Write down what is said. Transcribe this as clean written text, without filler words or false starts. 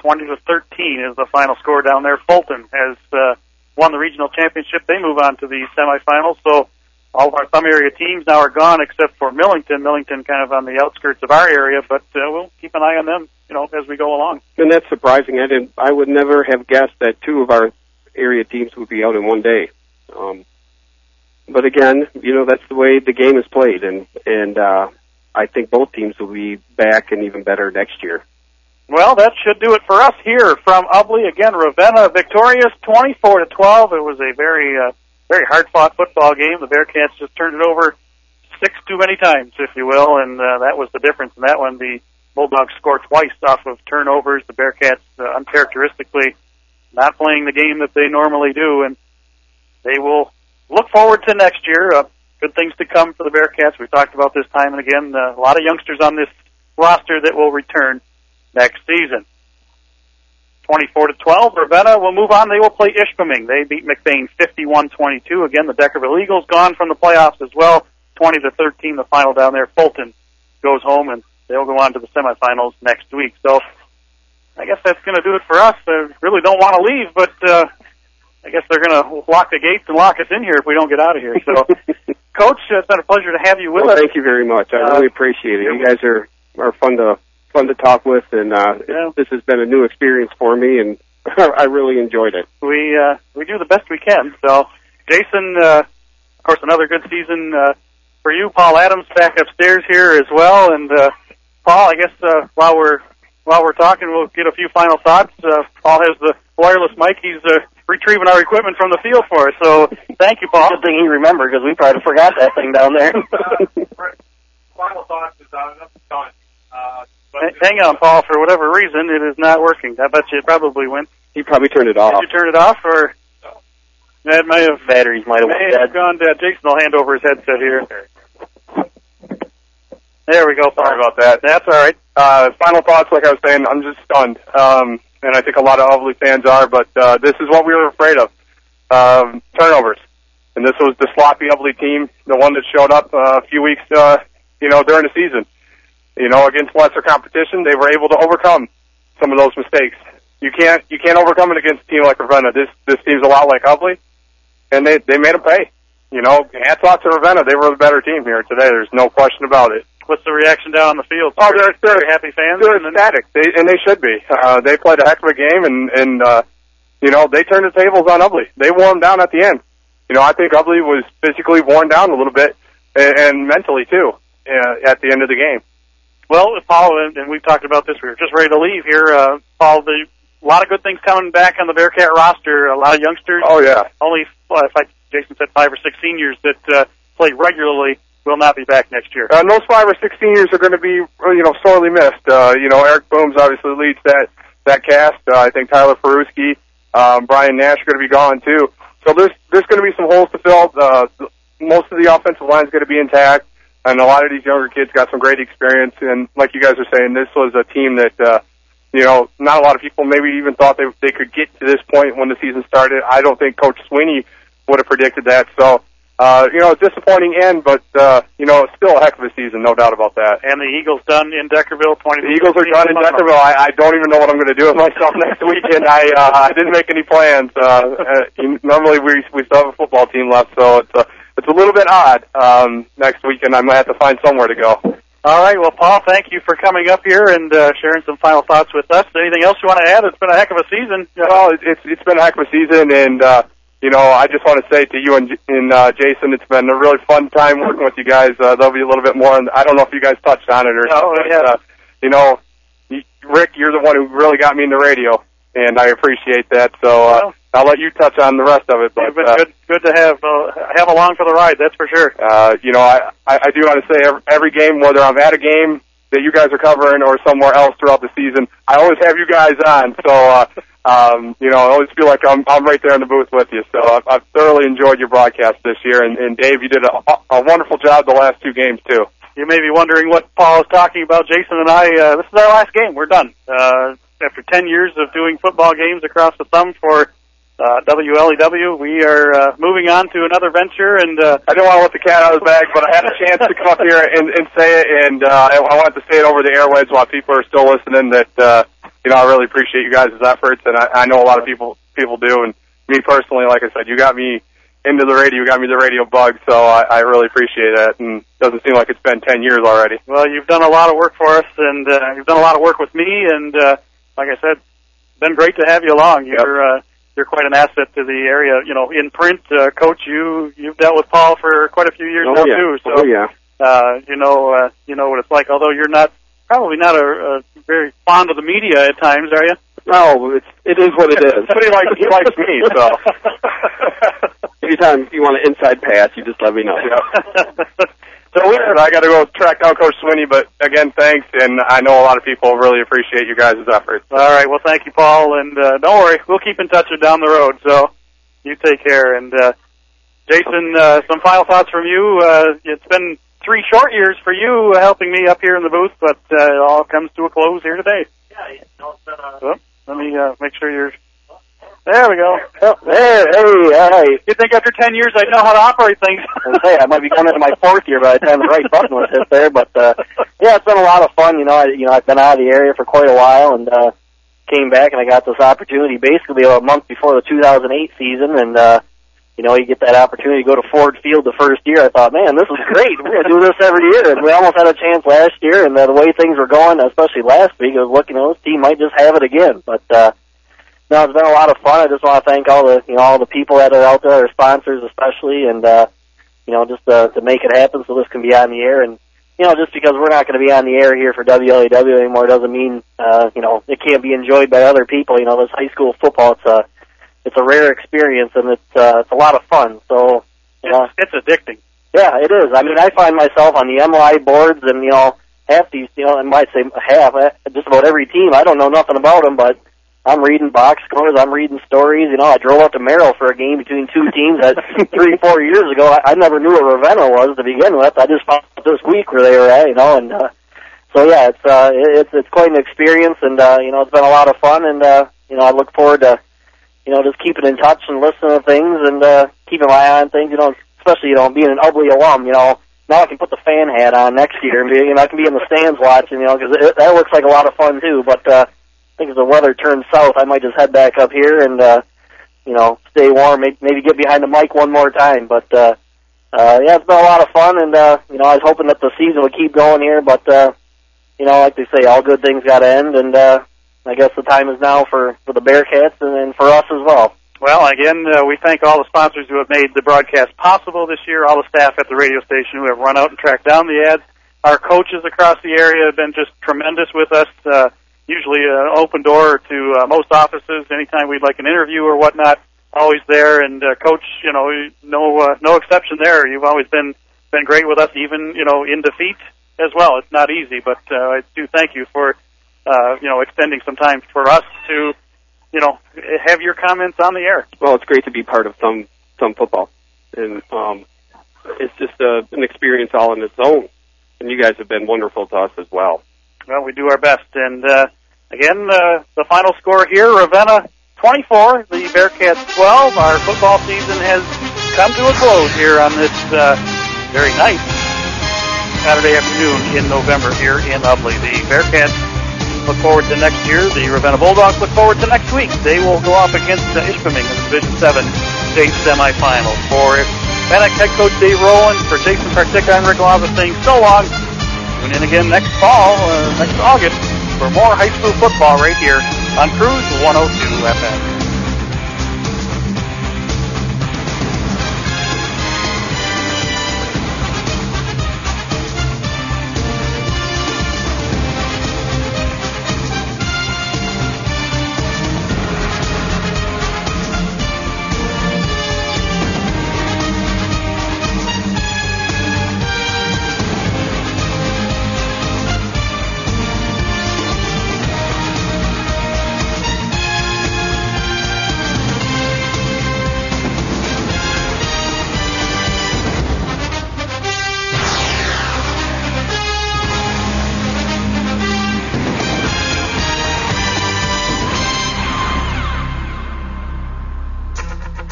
20-13 is the final score down there. Fulton has won the regional championship. They move on to the semifinals. So all of our thumb area teams now are gone except for Millington. Millington kind of on the outskirts of our area, but we'll keep an eye on them, as we go along. And that's surprising. I would never have guessed that two of our area teams would be out in one day. But again, that's the way the game is played, and I think both teams will be back and even better next year. Well, that should do it for us here from Ubly. Again, Ravenna victorious 24-12. It was a very hard-fought football game. The Bearcats just turned it over 6 too many times, if you will, and that was the difference in that one. The Bulldogs scored twice off of turnovers. The Bearcats uncharacteristically not playing the game that they normally do, and they will look forward to next year. Good things to come for the Bearcats. We've talked about this time and again. A lot of youngsters on this roster that will return next season. 24-12. Ravenna will move on. They will play Ishpeming. They beat McBain 51-22. Again, the Deckerville Eagles gone from the playoffs as well. 20-13, the final down there. Fulton goes home, and they'll go on to the semifinals next week. So I guess that's going to do it for us. I really don't want to leave, but I guess they're going to lock the gates and lock us in here if we don't get out of here. So, Coach, it's been a pleasure to have you with us. Thank you very much. I really appreciate it. You guys are fun to talk with, and this has been a new experience for me, and I really enjoyed it. We do the best we can. So, Jason, of course, another good season for you. Paul Adams back upstairs here as well, and Paul, I guess while we're talking, we'll get a few final thoughts. Paul has the wireless mic. He's retrieving our equipment from the field for us. So, thank you, Paul. Good thing he remembered, because we probably forgot that thing down there. Final thoughts is done. Hang on, Paul. For whatever reason, it is not working. I bet you it probably went. He probably turned it off. Did you turn it off, or that might have batteries might have gone dead? Jason will hand over his headset here. There we go, Paul. Sorry about that. That's all right. Final thoughts, like I was saying, I'm just stunned, and I think a lot of Ubly fans are. But this is what we were afraid of: turnovers. And this was the sloppy Ubly team, the one that showed up a few weeks, during the season. Against lesser competition, they were able to overcome some of those mistakes. You can't overcome it against a team like Ravenna. This team's a lot like Ubly, and they made them pay. Hats off to Ravenna. They were the better team here today. There's no question about it. What's the reaction down on the field? Oh, they're happy fans. They're ecstatic, and they should be. They played a heck of a game, and they turned the tables on Ubly. They wore them down at the end. I think Ubly was physically worn down a little bit, and mentally too, at the end of the game. Well, Paul, and we've talked about this. We were just ready to leave here. Paul, a lot of good things coming back on the Bearcat roster. A lot of youngsters. Oh, yeah. Only, Jason said 5 or 6 seniors that play regularly will not be back next year. And those 5 or 6 seniors are going to be, sorely missed. Eric Booms obviously leads that cast. I think Tyler Peruski, Brian Nash are going to be gone too. So there's going to be some holes to fill. Most of the offensive line is going to be intact. And a lot of these younger kids got some great experience. And like you guys are saying, this was a team that, not a lot of people maybe even thought they could get to this point when the season started. I don't think Coach Sweeney would have predicted that. So, a disappointing end, but, it's still a heck of a season, no doubt about that. And the Eagles done in Deckerville. The Eagles are done in Deckerville. I don't even know what I'm going to do with myself next weekend. I didn't make any plans. Normally we still have a football team left, so it's a little bit odd. Next weekend I might have to find somewhere to go. All right. Well, Paul, thank you for coming up here and sharing some final thoughts with us. Anything else you want to add? It's been a heck of a season. Well, it's been a heck of a season, and I just want to say to you and Jason, it's been a really fun time working with you guys. There'll be a little bit more, and I don't know if you guys touched on it or not. Yeah. Rick, you're the one who really got me in the radio, and I appreciate that. So I'll let you touch on the rest of it. But it's been good to have along for the ride. That's for sure. I do want to say every game, whether I'm at a game that you guys are covering or somewhere else throughout the season, I always have you guys on. So I always feel like I'm right there in the booth with you. So I've thoroughly enjoyed your broadcast this year, and Dave, you did a wonderful job the last 2 games too. You may be wondering what Paul is talking about. Jason and I, this is our last game. We're done. After 10 years of doing football games across the thumb for WLEW, we are moving on to another venture. And I didn't want to let the cat out of the bag, but I had a chance to come up here and say it, and I wanted to say it over the airwaves while people are still listening that I really appreciate you guys' efforts, and I know a lot of people do. And me personally, like I said, you got me into the radio, you got me the radio bug, so I really appreciate that. And it doesn't seem like it's been 10 years already. Well, you've done a lot of work for us, and you've done a lot of work with me, and like I said, it's been great to have you along. You're quite an asset to the area. In print, Coach, you've dealt with Paul for quite a few years now too. So, you know what it's like. Although you're probably not a very fond of the media at times, are you? No, it is what it is. But he likes me, so. Anytime you want an inside pass, you just let me know. So I got to go track down Coach Swinney, but again, thanks, and I know a lot of people really appreciate you guys' efforts. All right, well, thank you, Paul, and don't worry, we'll keep in touch down the road, so you take care. And Jason, some final thoughts from you. It's been 3 short years for you helping me up here in the booth, but it all comes to a close here today. So, let me make sure you're... There we go. Oh, hey. You'd think after 10 years I'd know how to operate things. I might be going into my 4th year by the time the right button was hit there, but yeah, it's been a lot of fun. I've been out of the area for quite a while, and came back, and I got this opportunity basically a month before the 2008 season, and you get that opportunity to go to Ford Field the first year. I thought, man, this is great. We're going to do this every year, and we almost had a chance last year, and the way things were going, especially last week, I was looking, this team might just have it again, but no, it's been a lot of fun. I just want to thank all the people that are out there, our sponsors especially, and just to make it happen so this can be on the air. And just because we're not going to be on the air here for WLAW anymore doesn't mean it can't be enjoyed by other people. This high school football, it's a rare experience, and it's a lot of fun. So it's addicting. Yeah, it is. I mean, I find myself on the MLI boards, and half these, I might say half, just about every team. I don't know nothing about them, but I'm reading box scores. I'm reading stories. I drove up to Merrill for a game between 2 teams that 3-4 years ago. I never knew what Ravenna was to begin with. I just found out this week where they were at, and so yeah, it's quite an experience, and it's been a lot of fun, and I look forward to just keeping in touch and listening to things and keeping my eye on things. Especially being an Ubley alum. Now I can put the fan hat on next year, and I can be in the stands watching. Because that looks like a lot of fun too, but. I think as the weather turns south, I might just head back up here and, stay warm, maybe get behind the mic one more time. But, yeah, it's been a lot of fun, and, I was hoping that the season would keep going here, but, like they say, all good things got to end, and, I guess the time is now for the Bearcats and for us as well. Well, again, we thank all the sponsors who have made the broadcast possible this year, all the staff at the radio station who have run out and tracked down the ads. Our coaches across the area have been just tremendous with us, usually an open door to most offices. Anytime we'd like an interview or whatnot, always there. And Coach, no exception there. You've always been great with us, even in defeat as well. It's not easy, but I do thank you for extending some time for us to have your comments on the air. Well, it's great to be part of some football, and it's just an experience all on its own. And you guys have been wonderful to us as well. Well, we do our best. And, again, the final score here, Ravenna 24, the Bearcats 12. Our football season has come to a close here on this very nice Saturday afternoon in November here in Ubley. The Bearcats look forward to next year. The Ravenna Bulldogs look forward to next week. They will go up against Ishpeming in the Division 7 state semifinals. For Bannock head coach Dave Rowland, for Jason Partica and Rick Lava saying so long. Tune in again next August, for more high school football right here on Cruise 102 FM.